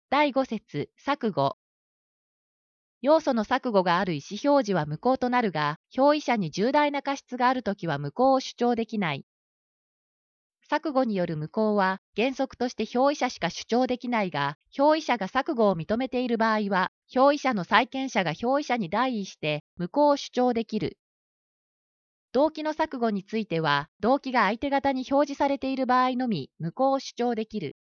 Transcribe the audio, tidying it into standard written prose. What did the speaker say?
第5節錯誤。要素の錯誤がある意思表示は無効となるが、表意者に重大な過失があるときは無効を主張できない。錯誤による無効は原則として表意者しか主張できないが、表意者が錯誤を認めている場合は、表意者の債権者が表意者に代位して無効を主張できる。動機の錯誤については、動機が相手方に表示されている場合のみ無効を主張できる。